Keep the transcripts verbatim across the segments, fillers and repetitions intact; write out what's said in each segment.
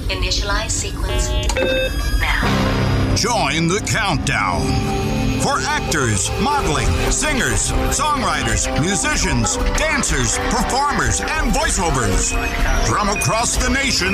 Initialize sequence now. Join the countdown for actors, modeling, singers, songwriters, musicians, dancers, performers, and voiceovers from across the nation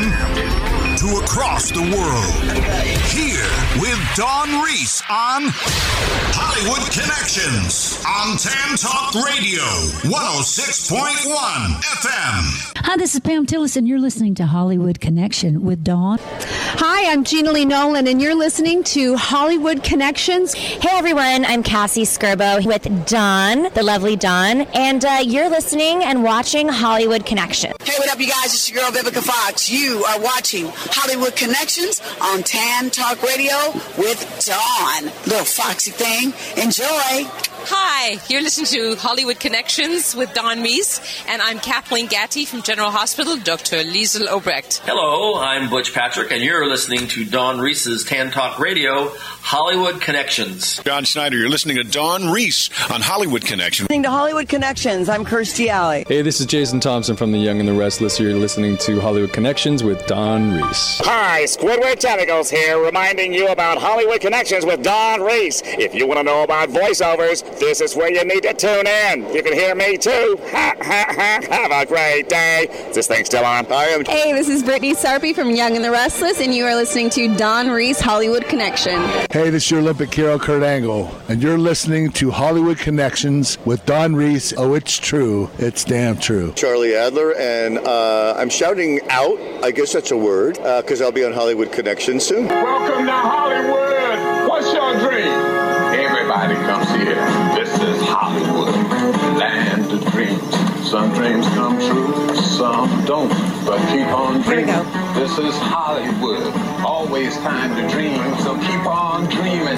to across the world. Here with Dawn Reese on Hollywood Connections on Tan Talk Radio, one oh six point one F M. Hi, this is Pam Tillis, and you're listening to Hollywood Connection with Dawn. Hi, I'm Gina Lee Nolan, and you're listening to Hollywood Connections. Hey, everyone. I'm Cassie Skirbo with Dawn, the lovely Dawn, and uh, you're listening and watching Hollywood Connection. Hey, what up, you guys? It's your girl, Vivica Fox. You are watching Hollywood Connections on Tan Talk Radio with Dawn. Little foxy thing. Enjoy. Hi, you're listening to Hollywood Connections with Dawn Reese, and I'm Kathleen Gatty from General Hospital, Doctor Liesl Obrecht. Hello, I'm Butch Patrick, and you're listening to Dawn Reese's Tan Talk Radio, Hollywood Connections. John Schneider, you're listening to Dawn Reese on Hollywood Connections. Listening to Hollywood Connections, I'm Kirstie Alley. Hey, this is Jason Thompson from The Young and the Restless. You're listening to Hollywood Connections with Dawn Reese. Hi, Squidward Tentacles here, reminding you about Hollywood Connections with Dawn Reese. If you want to know about voiceovers, this is where you need to tune in. You can hear me too. Ha, ha, ha. Have a great day. Is this thing still on? I am. Hey, this is Brittany Sarpy from Young and the Restless, and you are listening to Dawn Reese Hollywood Connection. Hey, this is your Olympic hero, Kurt Angle, and you're listening to Hollywood Connections with Dawn Reese. Oh, it's true. It's damn true. Charlie Adler, and uh, I'm shouting out, I guess that's a word, because uh, I'll be on Hollywood Connections soon. Welcome to Hollywood. What's your dream? Everybody comes here. This is Hollywood, land of dreams. Some dreams come true, some don't, but keep on dreaming. Here we go. This is Hollywood, always time to dream, so keep on dreaming.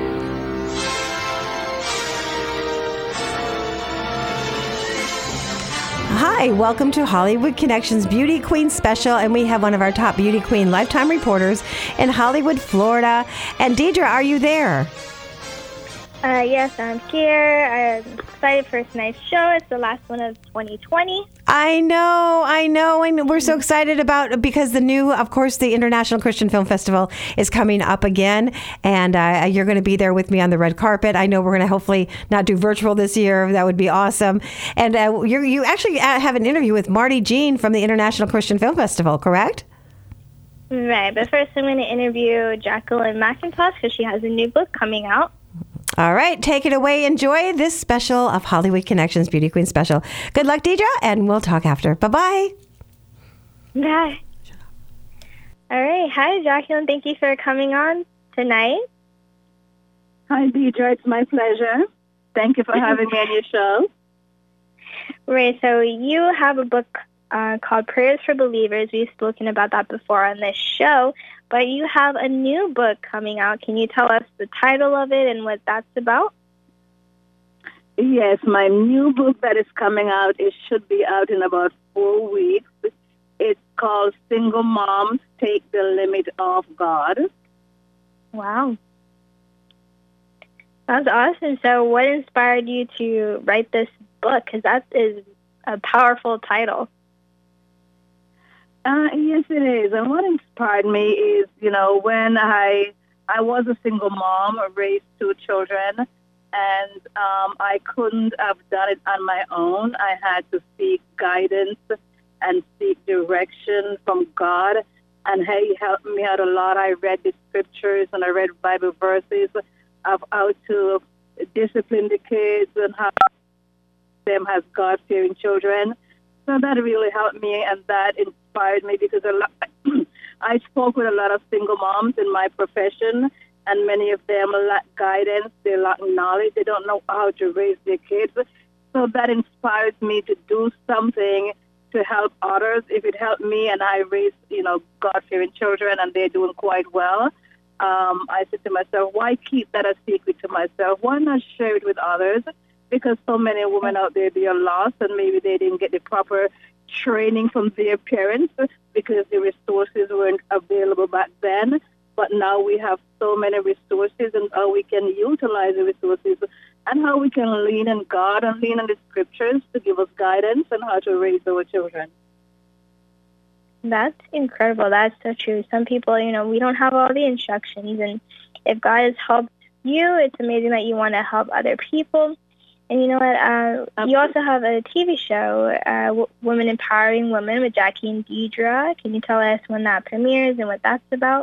Hi, welcome to Hollywood Connections Beauty Queen Special, and we have one of our top Beauty Queen Lifetime reporters in Hollywood, Florida. And Deidre, are you there? Uh, yes, I'm here. I'm excited for tonight's show. It's the last one of twenty twenty. I know, I know, and we're so excited about because the new, of course, the International Christian Film Festival is coming up again, and uh, you're going to be there with me on the red carpet. I know we're going to hopefully not do virtual this year. That would be awesome. And uh, you you actually have an interview with Marty Jean from the International Christian Film Festival, correct? Right, but first I'm going to interview Jacqueline McIntosh because she has a new book coming out. All right, take it away. Enjoy this special of Hollywood Connections Beauty Queen Special. Good luck, Deidre, and we'll talk after. Bye-bye. Bye. All right. Hi, Jacqueline. Thank you for coming on tonight. Hi, Deidre. It's my pleasure. Thank you for having me on your show. Right. So you have a book uh, called Prayers for Believers. We've spoken about that before on this show. But you have a new book coming out. Can you tell us the title of it and what that's about? Yes, my new book that is coming out, it should be out in about four weeks. It's called Single Moms Take the Limit Off God. Wow. That's awesome. So what inspired you to write this book? Because that is a powerful title. Uh, yes, it is. And what inspired me is, you know, when I I was a single mom, raised two children, and um, I couldn't have done it on my own. I had to seek guidance and seek direction from God, and He helped me out a lot. I read the scriptures and I read Bible verses of how to discipline the kids and how them as God-fearing children. So that really helped me, and that inspired me because a lot, I spoke with a lot of single moms in my profession, and many of them lack guidance, they lack knowledge, they don't know how to raise their kids. So that inspires me to do something to help others. If it helped me and I raise, you know, God-fearing children and they're doing quite well, um, I said to myself, why keep that a secret to myself? Why not share it with others? Because so many women out there, they are lost and maybe they didn't get the proper training from their parents because the resources weren't available back then. But now we have so many resources and how we can utilize the resources and how we can lean on God and lean on the scriptures to give us guidance on how to raise our children. That's incredible. That's so true. Some people, you know, we don't have all the instructions, and if God has helped you, it's amazing that you want to help other people. And you know what? Uh, you also have a T V show, uh, w- Women Empowering Women with Jackie and Deidre. Can you tell us when that premieres and what that's about?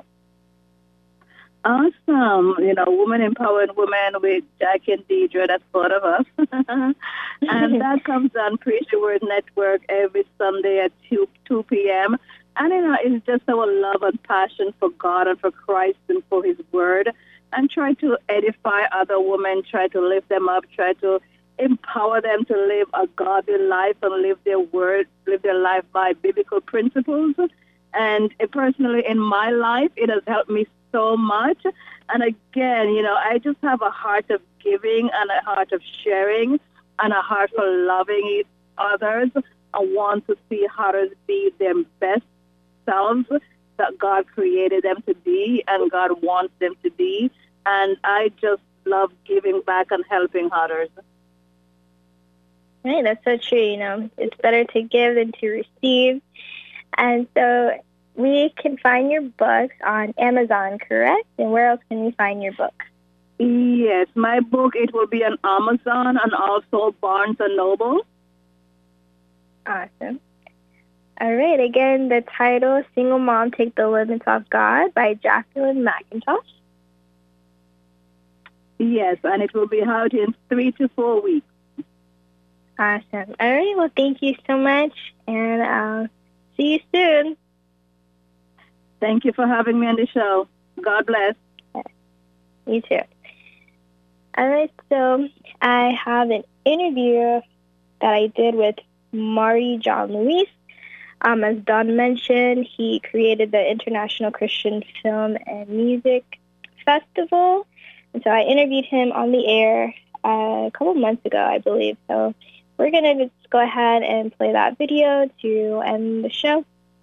Awesome. You know, Women Empowering Women with Jackie and Deidre, that's part of us. And that comes on Preach the Word Network every Sunday at two p.m. And, you know, it's just our love and passion for God and for Christ and for His Word. And try to edify other women, try to lift them up, try to empower them to live a godly life and live their word, live their life by biblical principles. And uh, personally, in my life, it has helped me so much. And again, you know, I just have a heart of giving and a heart of sharing and a heart for loving others. I want to see others be their best selves that God created them to be and God wants them to be. And I just love giving back and helping others. Right, that's so true. You know, it's better to give than to receive. And so we can find your books on Amazon, correct? And where else can we find your book? Yes, my book, it will be on Amazon and also Barnes and Noble. Awesome. All right, again, the title, Single Mom, Take the Limits Off God by Jacqueline McIntosh. Yes, and it will be out in three to four weeks. Awesome. All right, well, thank you so much, and I'll see you soon. Thank you for having me on the show. God bless. You too. All right, so I have an interview that I did with Marty John Luis. Um, as Don mentioned, he created the International Christian Film and Music Festival. And so I interviewed him on the air uh, a couple months ago, I believe. So we're going to just go ahead and play that video to end the show.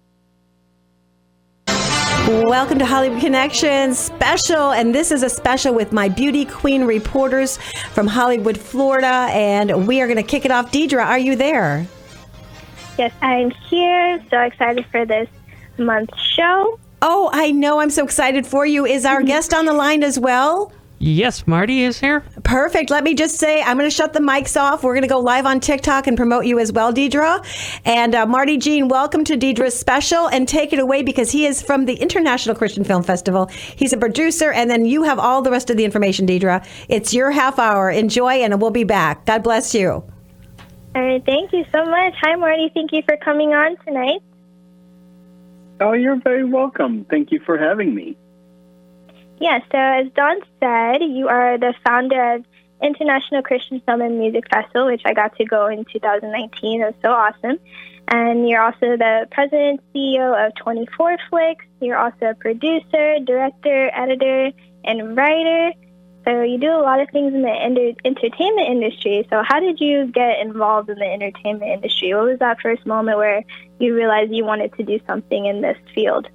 Welcome to Hollywood Connections special, and this is a special with my beauty queen reporters from Hollywood, Florida, and we are going to kick it off. Deidre, are you there? Yes, I'm here. So excited for this month's show. Oh, I know. I'm so excited for you. Is our guest on the line as well? Yes, Marty is here. Perfect. Let me just say, I'm going to shut the mics off. We're going to go live on TikTok and promote you as well, Deidre. And uh, Marty Jean, welcome to Deidre's special, and take it away because he is from the International Christian Film Festival. He's a producer, and then you have all the rest of the information, Deidre. It's your half hour. Enjoy, and we'll be back. God bless you. All right. Thank you so much. Hi, Marty. Thank you for coming on tonight. Oh, you're very welcome. Thank you for having me. Yeah, so as Don said, you are the founder of International Christian Film and Music Festival, which I got to go in two thousand nineteen. It was so awesome. And you're also the president and C E O of twenty-four Flicks. You're also a producer, director, editor, and writer. So you do a lot of things in the enter- entertainment industry. So how did you get involved in the entertainment industry? What was that first moment where you realized you wanted to do something in this field?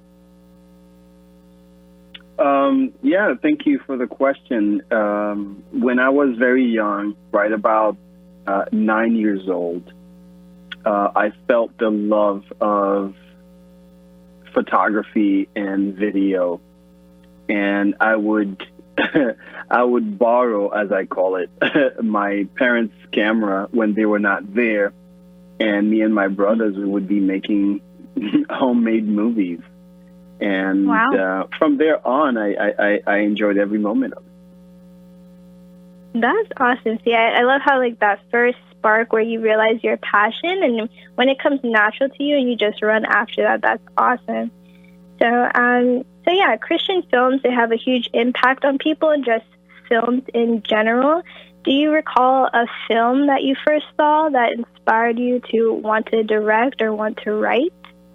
Um, yeah, thank you for the question. Um, when I was very young, right about uh, nine years old, uh, I felt the love of photography and video, and I would I would borrow, as I call it, my parents' camera when they were not there, and me and my brothers would be making homemade movies. And wow. uh, from there on, I, I, I enjoyed every moment of it. That's awesome. See, I, I love how like that first spark where you realize your passion, and when it comes natural to you and you just run after that, that's awesome. So, um, so yeah, Christian films, they have a huge impact on people and just films in general. Do you recall a film that you first saw that inspired you to want to direct or want to write?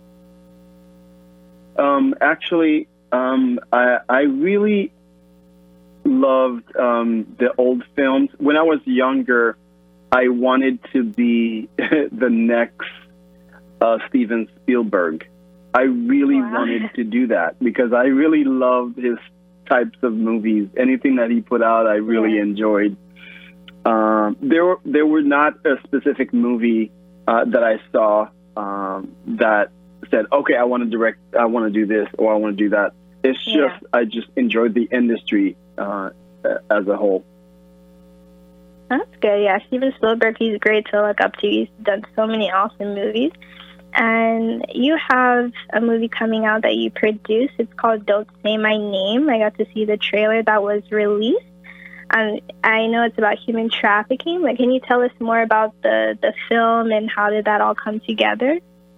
Um, actually, um, I, I really loved um, the old films. When I was younger, I wanted to be the next uh, Steven Spielberg. I really wow. wanted to do that because I really loved his types of movies. Anything that he put out, I really yeah. enjoyed. Um, there were there were not a specific movie uh, that I saw um, that said, okay, I want to direct, I want to do this, or I want to do that. It's just, Yeah. I just enjoyed the industry uh, as a whole. That's good. Yeah, Steven Spielberg, he's great to look up to. He's done so many awesome movies. And you have a movie coming out that you produced. It's called Don't Say My Name. I got to see the trailer that was released. And I know it's about human trafficking. Like, can you tell us more about the, the film and how did that all come together?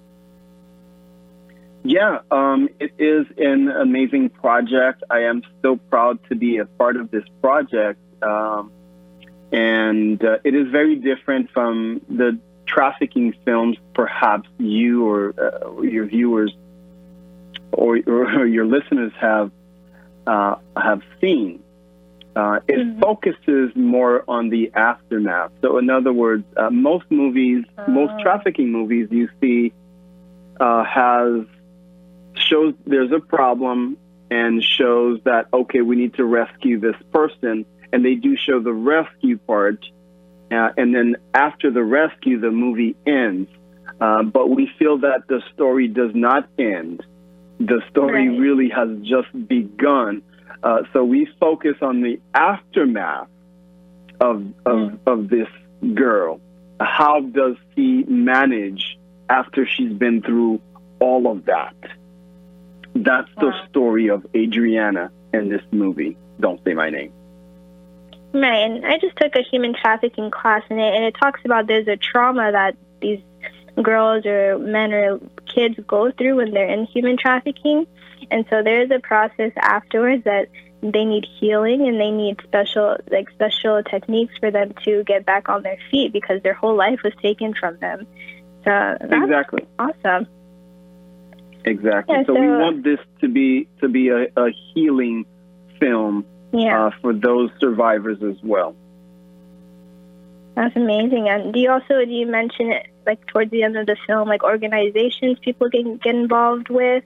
Yeah, um, it is an amazing project. I am so proud to be a part of this project. Um, and uh, it is very different from the trafficking films perhaps you or uh, your viewers or, or your listeners have uh, have seen. Uh, it mm-hmm. focuses more on the aftermath. So in other words, uh, most movies, oh. most trafficking movies you see uh, has shows there's a problem and shows that, okay, we need to rescue this person. And they do show the rescue part. Uh, and then after the rescue, the movie ends. Uh, but we feel that the story does not end. The story right. really has just begun. Uh, so we focus on the aftermath of, of, mm. of this girl. How does she manage after she's been through all of that? That's wow. the story of Adriana in this movie, Don't Say My Name. Right, and I just took a human trafficking class in it, and it talks about there's a trauma that these girls or men or kids go through when they're in human trafficking. And so there's a process afterwards that they need healing and they need special like special techniques for them to get back on their feet because their whole life was taken from them. So that's exactly. awesome. Exactly. Yeah, so, so we want this to be to be a, a healing film yeah. uh, for those survivors as well. That's amazing. And do you also, do you mention it, like, towards the end of the film, like, organizations people can get involved with?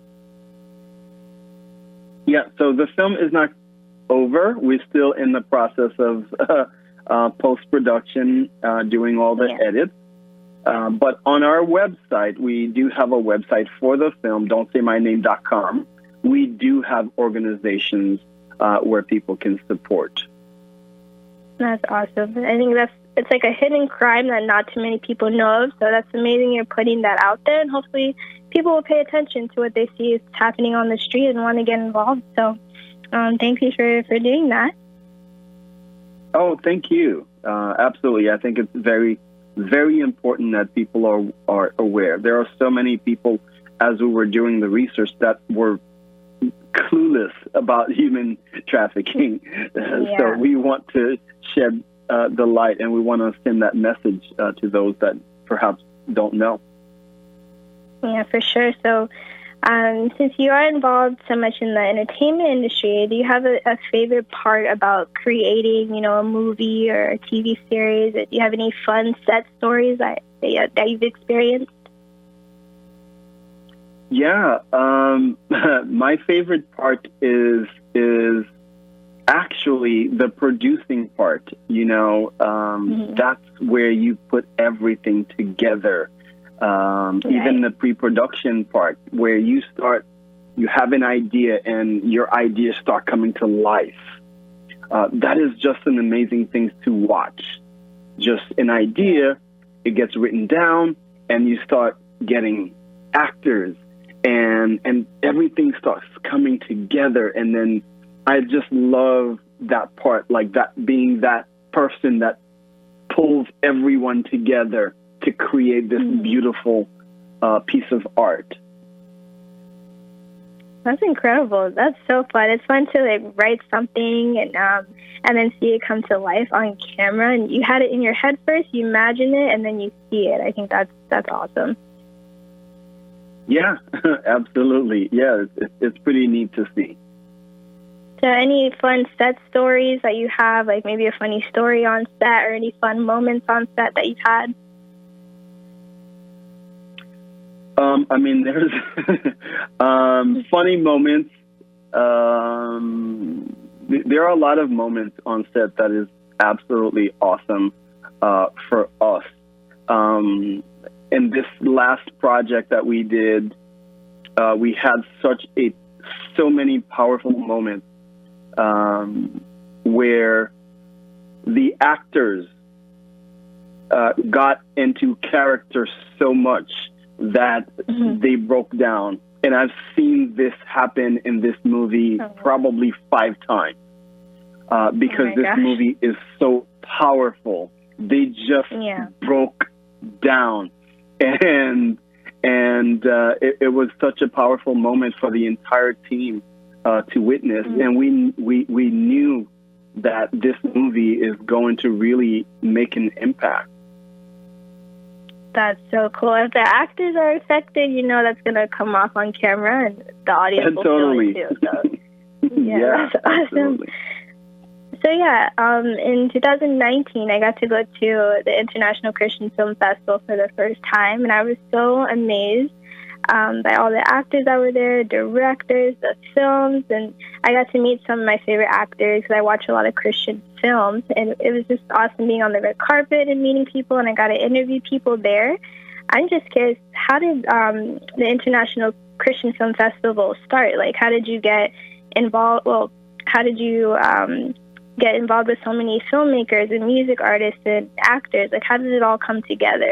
Yeah, so the film is not over. We're still in the process of uh, uh, post-production, uh, doing all the yeah. edits. Uh, but on our website, we do have a website for the film, don't say my name dot com. We do have organizations uh, where people can support. That's awesome. I think that's it's like a hidden crime that not too many people know of. So that's amazing you're putting that out there, and hopefully people will pay attention to what they see is happening on the street and want to get involved. So um, thank you for, for doing that. Oh, thank you. Uh, absolutely. I think it's very, very important that people are, are aware. There are so many people, as we were doing the research, that were clueless about human trafficking. Yeah. So we want to shed uh, the light, and we want to send that message uh, to those that perhaps don't know. Yeah, for sure. So um, since you are involved so much in the entertainment industry, do you have a, a favorite part about creating, you know, a movie or a T V series? Do you have any fun set stories that, that you've experienced? Yeah, um, my favorite part is is actually the producing part. You know, um, mm-hmm. that's where you put everything together. Um, right. Even the pre-production part, where you start, you have an idea and your ideas start coming to life. Uh, that is just an amazing thing to watch. Just an idea, it gets written down, and you start getting actors. And and everything starts coming together, and then I just love that part, like that being that person that pulls everyone together to create this mm. beautiful uh, piece of art. That's incredible. That's so fun. It's fun to like write something and um and then see it come to life on camera. And you had it in your head first, you imagine it, and then you see it. I think that's that's awesome. Yeah, absolutely. Yeah, it's, it's pretty neat to see. So any fun set stories that you have, like maybe a funny story on set or any fun moments on set that you've had? Um, I mean, there's um, funny moments. Um, th- there are a lot of moments on set that is absolutely awesome uh, for us. Um in this last project that we did, uh, we had such a so many powerful moments um, where the actors uh, got into character so much that mm-hmm. they broke down. And I've seen this happen in this movie oh. probably five times uh, because oh this gosh. movie is so powerful. They just yeah. broke down, and and uh, it, it was such a powerful moment for the entire team uh, to witness. Mm-hmm. And we we we knew that this movie is going to really make an impact. That's so cool. If the actors are affected, you know that's going to come off on camera, and the audience will totally. feel it too. So, yeah, yeah, that's awesome. Absolutely. So yeah, um, in two thousand nineteen, I got to go to the International Christian Film Festival for the first time, and I was so amazed um, by all the actors that were there, directors, the films, and I got to meet some of my favorite actors because I watch a lot of Christian films, and it was just awesome being on the red carpet and meeting people, and I got to interview people there. I'm just curious, how did um, the International Christian Film Festival start? Like, how did you get involved? Well, how did you um, get involved with so many filmmakers and music artists and actors? Like, how did it all come together?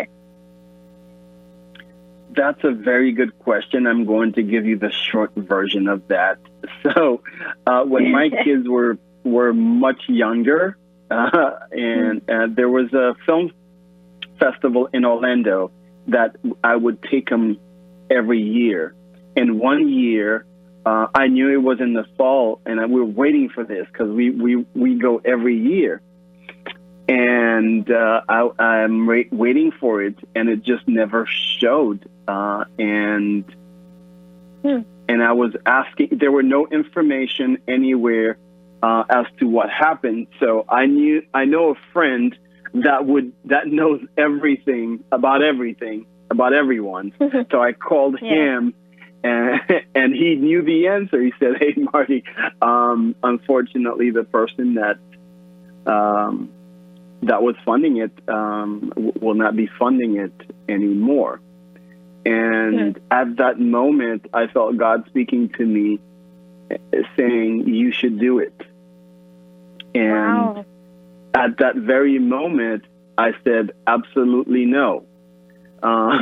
That's a very good question. I'm going to give you the short version of that. So, uh, when my kids were were much younger, uh, and uh, there was a film festival in Orlando that I would take them every year. And one year, uh, I knew it was in the fall, and I, we were waiting for this because we, we, we go every year. And uh, I, I'm ra- waiting for it, and it just never showed. Uh, and hmm. and I was asking, there were no information anywhere uh, as to what happened. So I knew I know a friend that would that knows everything about everything about everyone. So I called yeah. him, and and he knew the answer. He said, "Hey, Marty, um, unfortunately, the person that um, that was funding it um, w- will not be funding it anymore." And mm. at that moment, I felt God speaking to me, saying, "You should do it." And wow. at that very moment, I said, "Absolutely no." Uh,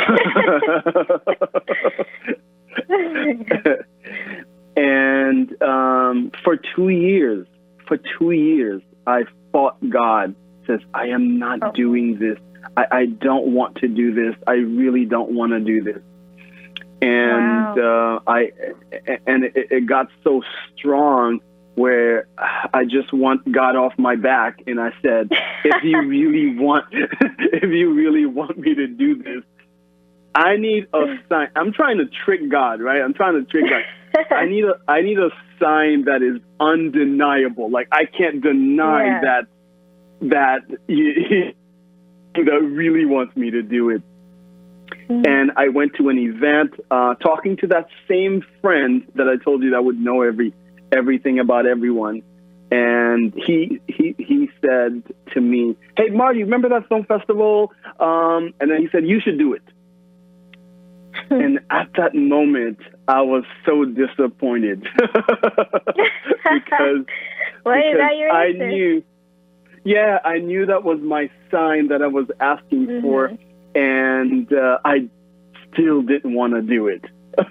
and um, for two years, for two years, I fought God. Says, "I am not oh. doing this. I, I don't want to do this. I really don't want to do this." And wow. uh, I and it, it got so strong where I just want God off my back, and I said, "If you really want, if you really want me to do this, I need a sign." I'm trying to trick God, right? I'm trying to trick God. I need a I need a sign that is undeniable. Like I can't deny yeah. that that. You, that really wants me to do it. Mm-hmm. And I went to an event uh, talking to that same friend that I told you that would know every everything about everyone. And he he he said to me, "Hey, Marty, remember that film festival?" Um, and then he said, "You should do it." And at that moment, I was so disappointed because, what because about your I answer? knew. Yeah, I knew that was my sign that I was asking mm-hmm. for, and uh, I still didn't want to do it.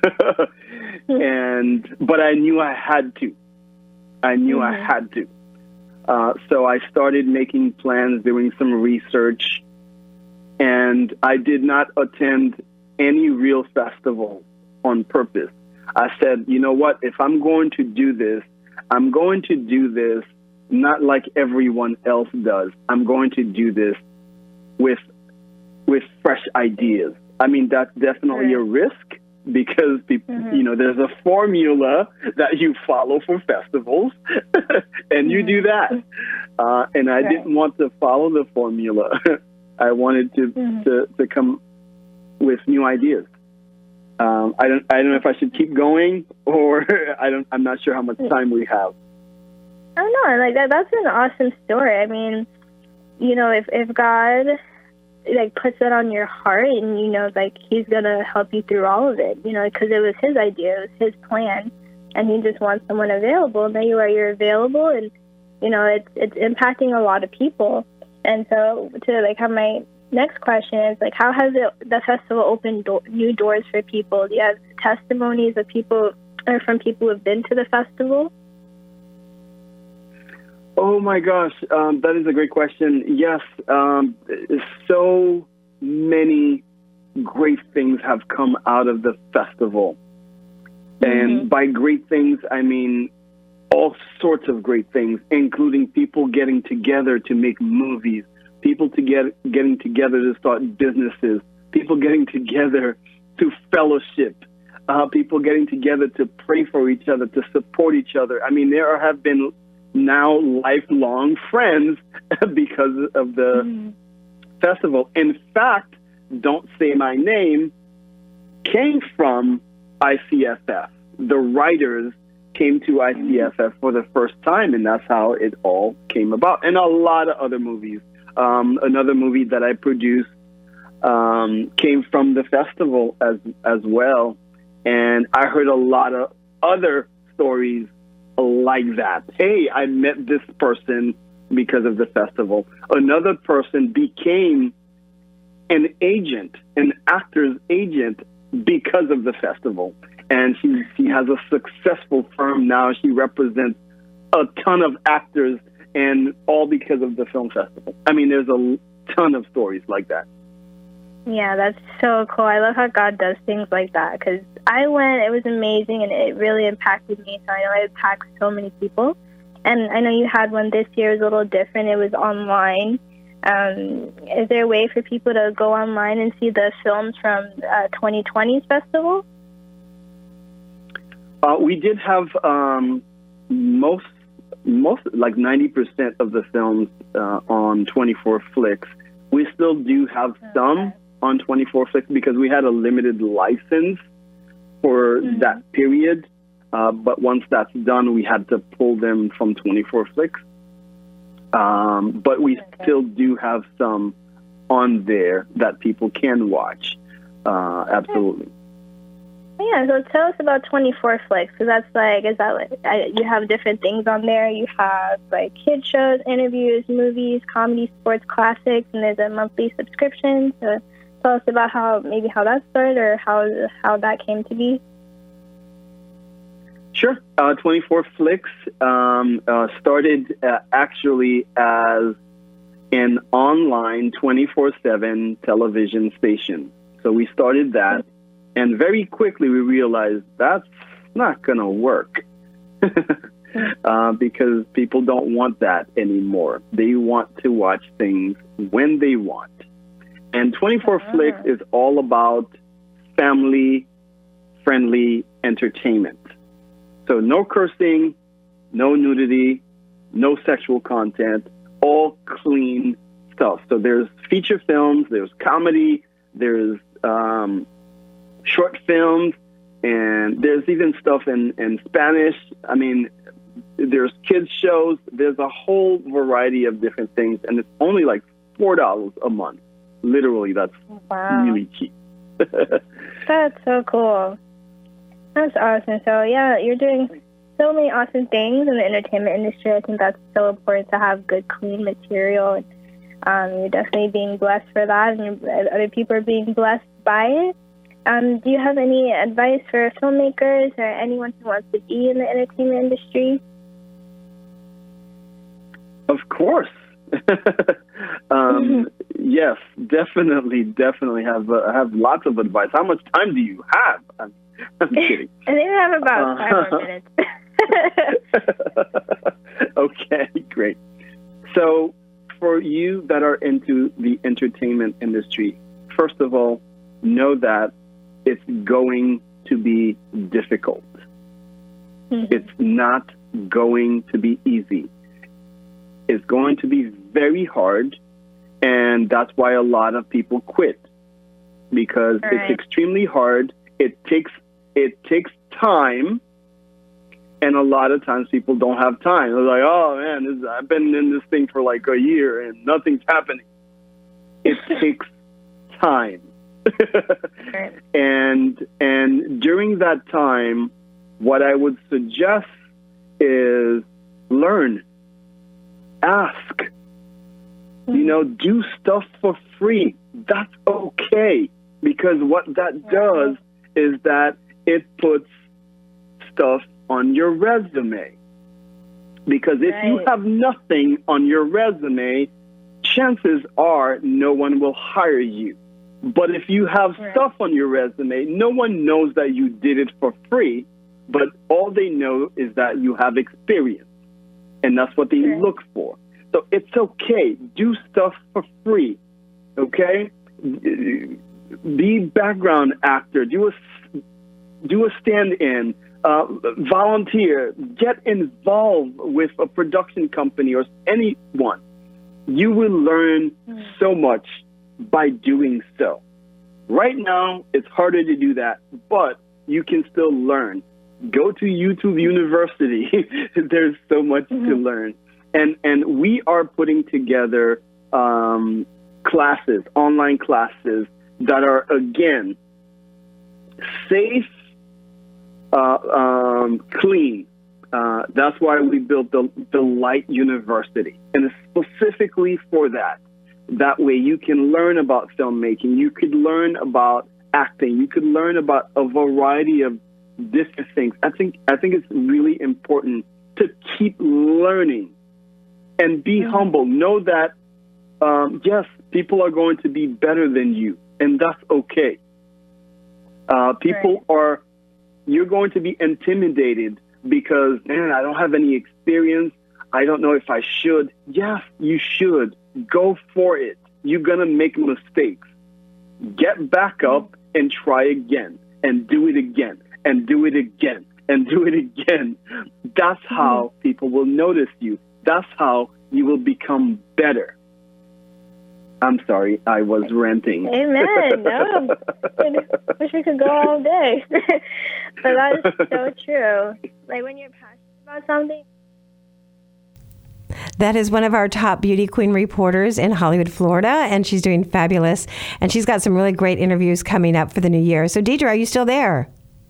and but I knew I had to. I knew mm-hmm. I had to. Uh, so I started making plans, doing some research, and I did not attend any real festival on purpose. I said, you know what? If I'm going to do this, I'm going to do this not like everyone else does. I'm going to do this with with fresh ideas. I mean, that's definitely right. a risk because people, mm-hmm. you know, there's a formula that you follow for festivals, and you mm-hmm. do that. Uh, and I right. didn't want to follow the formula. I wanted to, mm-hmm. to to come with new ideas. Um, I don't I don't know if I should keep going or I don't. I'm not sure how much time we have. I don't know. Like that. That's an awesome story. I mean, you know, if if God like puts that on your heart, and you know, like he's gonna help you through all of it, you know, because it was his idea, it was his plan, and he just wants someone available. And there you are, you're available, and you know, it's it's impacting a lot of people. And so to like have my next question is like, how has it, the festival opened do- new doors for people? Do you have testimonies of people or from people who have been to the festival? Oh my gosh, um, that is a great question. Yes, um, so many great things have come out of the festival. Mm-hmm. And by great things, I mean all sorts of great things, including people getting together to make movies, people to get, getting together to start businesses, people getting together to fellowship, uh, people getting together to pray for each other, to support each other. I mean, there have been now lifelong friends because of the mm. festival. In fact, Don't Say My Name came from I C F F. The writers came to I C F F for the first time, and that's how it all came about. And a lot of other movies. Um, another movie that I produced um, came from the festival as as well. And I heard a lot of other stories like that. Hey, I met this person because of the festival. Another person became an agent, an actor's agent because of the festival. And she, she has a successful firm now. She represents a ton of actors, and all because of the film festival. I mean, there's a ton of stories like that. Yeah, that's so cool. I love how God does things like that, because I went, it was amazing, and it really impacted me. So I know it impacts so many people. And I know you had one this year. It was a little different. It was online. Um, is there a way for people to go online and see the films from uh, twenty twenty's festival? Uh, we did have um, most, most like ninety percent of the films uh, on twenty-four Flicks. We still do have some on twenty-four Flicks because we had a limited license for mm-hmm. that period. Uh, but once that's done, we had to pull them from twenty-four Flicks. Um, but we okay. still do have some on there that people can watch. Uh, absolutely. Yeah, so tell us about twenty-four Flicks, because that's like, is that like, I, you have different things on there. You have like kid shows, interviews, movies, comedy, sports, classics, and there's a monthly subscription. So tell us about how, maybe how that started or how how that came to be. Sure. Uh, twenty-four Flicks um, uh, started uh, actually as an online twenty-four seven television station. So we started that, and very quickly we realized that's not going to work uh, because people don't want that anymore. They want to watch things when they want. And twenty-four uh-huh. Flicks is all about family-friendly entertainment. So no cursing, no nudity, no sexual content, all clean stuff. So there's feature films, there's comedy, there's um, short films, and there's even stuff in, in Spanish. I mean, there's kids shows. There's a whole variety of different things, and it's only like four dollars a month. Literally, that's wow. really cheap. That's so cool. That's awesome. So, yeah, you're doing so many awesome things in the entertainment industry. I think that's so important to have good, clean material. Um, you're definitely being blessed for that, and other people are being blessed by it. Um, do you have any advice for filmmakers or anyone who wants to be in the entertainment industry? Of course. um, yes, definitely, definitely have uh, have lots of advice. How much time do you have? I'm, I'm kidding. I think I have about five more minutes. Okay, great. So for you that are into the entertainment industry, first of all, know that it's going to be difficult. Mm-hmm. It's not going to be easy. It's going to be very hard, and that's why a lot of people quit, because All right. it's extremely hard. It takes it takes time, and a lot of times people don't have time. They're like, oh, man, this, I've been in this thing for like a year, and nothing's happening. It takes time. and and during that time, what I would suggest is learn, ask, you know, do stuff for free. That's okay, because what that does is that it puts stuff on your resume. Because if you have nothing on your resume, chances are no one will hire you. But if you have stuff on your resume, no one knows that you did it for free, but all they know is that you have experience. And that's what they look for. So it's okay. Do stuff for free, okay? Be background actor. Do a, do a stand-in. Uh, volunteer. Get involved with a production company or anyone. You will learn so much by doing so. Right now, it's harder to do that, but you can still learn. Go to YouTube University. There's so much mm-hmm. to learn. And and we are putting together um, classes, online classes that are, again, safe, uh, um, clean. Uh, that's why we built the, the Light University, and it's specifically for that. That way you can learn about filmmaking, you could learn about acting, you could learn about a variety of different things. I think I think it's really important to keep learning and be mm-hmm. humble. Know that, um, yes, people are going to be better than you, and that's okay. Uh, people right. are, you're going to be intimidated because, man, I don't have any experience. I don't know if I should. Yes, you should. Go for it. You're going to make mistakes. Get back up and try again and do it again and do it again and do it again. That's how people will notice you. That's how you will become better. I'm sorry, I was ranting. Amen. No, I wish we could go all day. But that is so true. Like when you're passionate about something. That is one of our top beauty queen reporters in Hollywood, Florida, and she's doing fabulous. And she's got some really great interviews coming up for the new year. So, Deidre, are you still there?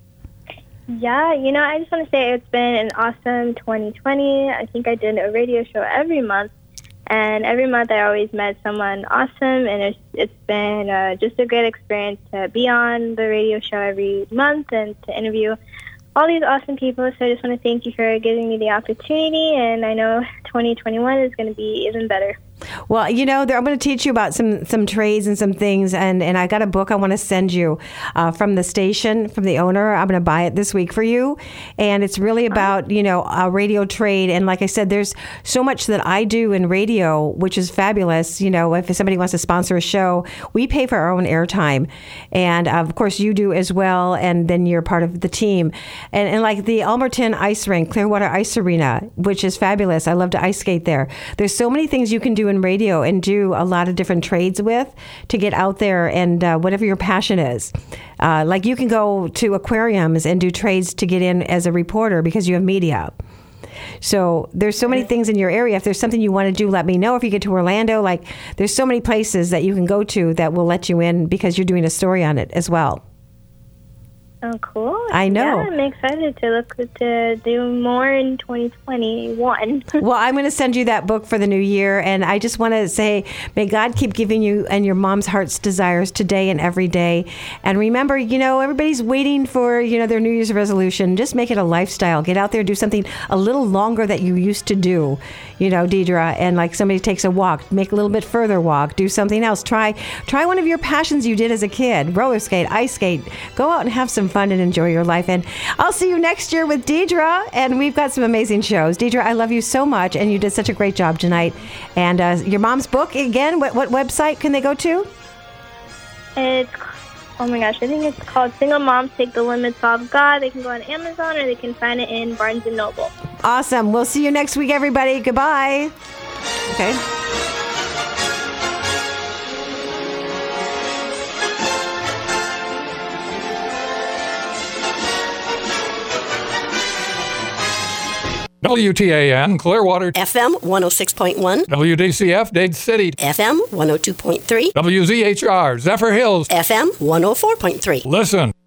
Yeah, you know, I just want to say it's been an awesome twenty twenty. I think I did a radio show every month, and every month I always met someone awesome, and it's it's been uh, just a great experience to be on the radio show every month and to interview all these awesome people. So I just want to thank you for giving me the opportunity, and I know twenty twenty-one is going to be even better. Well, you know, I'm going to teach you about some, some trades and some things, and, and I got a book I want to send you uh, from the station, from the owner. I'm going to buy it this week for you, and it's really about, you know, a radio trade. And like I said, there's so much that I do in radio, which is fabulous. You know, if somebody wants to sponsor a show, we pay for our own airtime, and uh, of course you do as well, and then you're part of the team. And, and like the Almerton Ice Rink, Clearwater Ice Arena, which is fabulous. I love to ice skate there. There's so many things you can do in radio and do a lot of different trades with to get out there and uh, whatever your passion is. Uh, like you can go to aquariums and do trades to get in as a reporter because you have media. So there's so many things in your area. If there's something you want to do, let me know. If you get to Orlando, like there's so many places that you can go to that will let you in because you're doing a story on it as well. Oh, cool. I know. Yeah, I'm excited to look to do more in twenty twenty-one. Well, I'm going to send you that book for the new year. And I just want to say, may God keep giving you and your mom's heart's desires today and every day. And remember, you know, everybody's waiting for, you know, their New Year's resolution. Just make it a lifestyle. Get out there, do something a little longer that you used to do, you know, Deidre. And like somebody takes a walk, make a little bit further walk, do something else. Try, try one of your passions you did as a kid. Roller skate, ice skate. Go out and have some fun and enjoy your life. And I'll see you next year with Deidre, and we've got some amazing shows. Deidre, I love you so much, and you did such a great job tonight. And uh, your mom's book, again, what, what website can they go to? It's, oh my gosh, I think it's called Single Moms Take the Limits Off God. They can go on Amazon, or they can find it in Barnes and Noble. Awesome. We'll see you next week, everybody. Goodbye. Okay. W T A N, Clearwater. F M one oh six point one. W D C F, Dade City. F M one oh two point three. W Z H R, Zephyr Hills. F M one oh four point three. Listen.